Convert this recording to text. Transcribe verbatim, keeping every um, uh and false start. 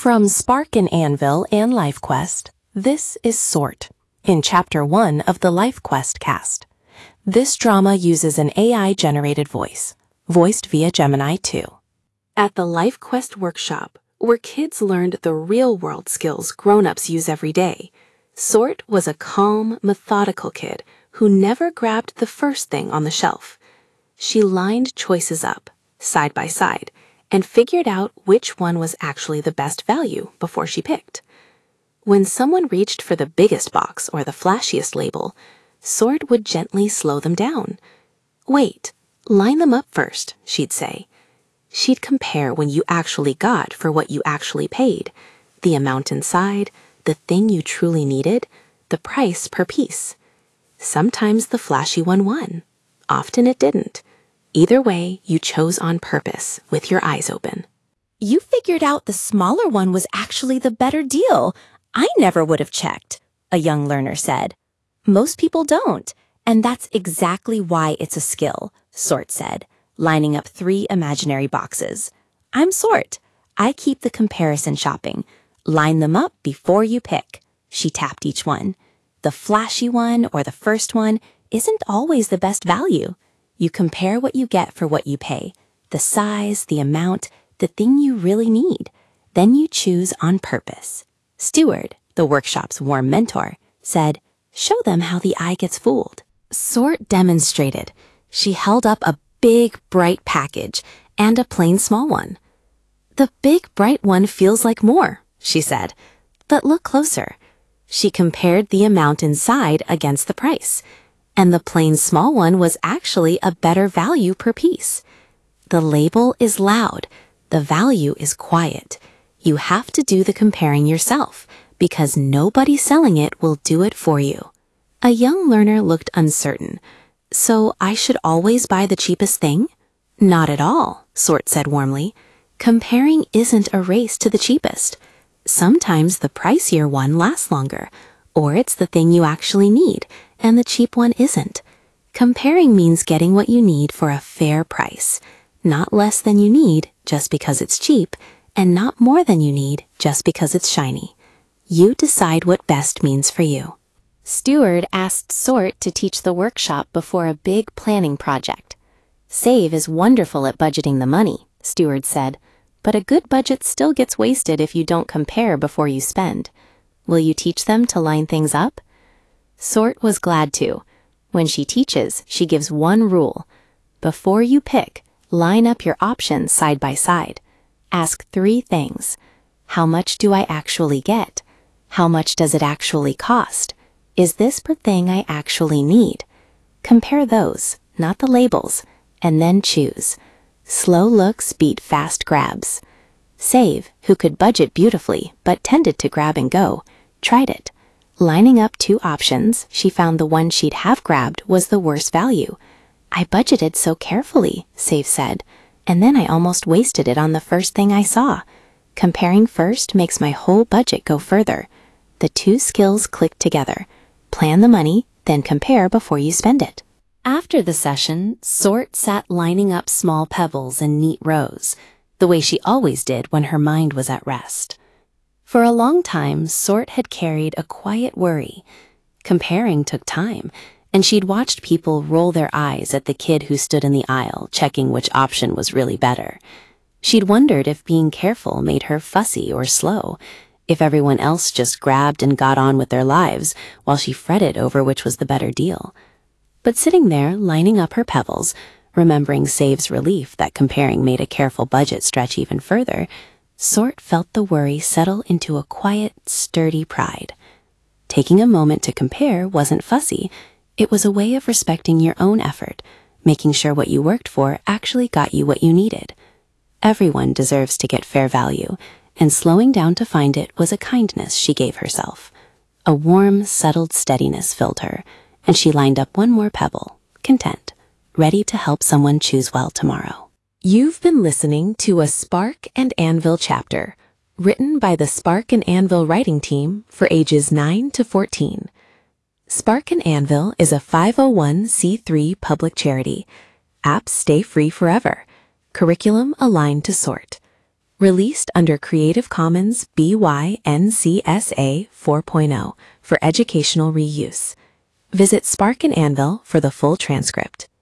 From Spark and Anvil and LifeQuest, this is Sort, in Chapter one of the LifeQuest cast. This drama uses an A I-generated voice, voiced via Gemini two. At the LifeQuest workshop, where kids learned the real-world skills grown-ups use every day, Sort was a calm, methodical kid who never grabbed the first thing on the shelf. She lined choices up, side by side, and figured out which one was actually the best value before she picked. When someone reached for the biggest box or the flashiest label, Sort would gently slow them down. "Wait, line them up first," she'd say. She'd compare when you actually got for what you actually paid, the amount inside, the thing you truly needed, the price per piece. Sometimes the flashy one won. Often it didn't. Either way, you chose on purpose, with your eyes open. "You figured out the smaller one was actually the better deal. I never would have checked," a young learner said. "Most people don't, and that's exactly why it's a skill," Sort said, lining up three imaginary boxes. "I'm Sort. I keep the comparison shopping. Line them up before you pick." She tapped each one. "The flashy one or the first one isn't always the best value. You compare what you get for what you pay, the size, the amount, the thing you really need. Then you choose on purpose." Stewart, the workshop's warm mentor, said, "Show them how the eye gets fooled." Sort demonstrated. She held up a big, bright package and a plain small one. "The big, bright one feels like more," she said. "But look closer." She compared the amount inside against the price, and the plain small one was actually a better value per piece. The label is loud. The value is quiet. You have to do the comparing yourself, because nobody selling it will do it for you. A young learner looked uncertain. "So I should always buy the cheapest thing?" "Not at all," Sort said warmly. "Comparing isn't a race to the cheapest. Sometimes the pricier one lasts longer, or it's the thing you actually need, and the cheap one isn't. Comparing means getting what you need for a fair price, not less than you need just because it's cheap, and not more than you need just because it's shiny. You decide what best means for you." Stewart asked Sort to teach the workshop before a big planning project. "Save is wonderful at budgeting the money," Stewart said, "but a good budget still gets wasted if you don't compare before you spend. Will you teach them to line things up?" Sort was glad to. When she teaches, she gives one rule. Before you pick, line up your options side by side. Ask three things. How much do I actually get? How much does it actually cost? Is this the thing I actually need? Compare those, not the labels, and then choose. Slow looks beat fast grabs. Save, who could budget beautifully but tended to grab and go, tried it. Lining up two options, she found the one she'd have grabbed was the worst value. "I budgeted so carefully," Save said, "and then I almost wasted it on the first thing I saw. Comparing first makes my whole budget go further." The two skills click together. Plan the money, then compare before you spend it. After the session, Sort sat lining up small pebbles in neat rows, the way she always did when her mind was at rest. For a long time, Sort had carried a quiet worry. Comparing took time, and she'd watched people roll their eyes at the kid who stood in the aisle, checking which option was really better. She'd wondered if being careful made her fussy or slow, if everyone else just grabbed and got on with their lives while she fretted over which was the better deal. But sitting there, lining up her pebbles, remembering Save's relief that comparing made a careful budget stretch even further, Sort felt the worry settle into a quiet, sturdy pride. Taking a moment to compare wasn't fussy. It was a way of respecting your own effort, making sure what you worked for actually got you what you needed. Everyone deserves to get fair value, and slowing down to find it was a kindness she gave herself. A warm, settled steadiness filled her, and she lined up one more pebble, content, ready to help someone choose well tomorrow. You've been listening to a Spark and Anvil chapter, written by the Spark and Anvil writing team for ages nine to fourteen. Spark and Anvil is a five oh one c three public charity. Apps stay free forever. Curriculum aligned to Sort. Released under Creative Commons B Y N C S A four point oh for educational reuse. Visit Spark and Anvil for the full transcript.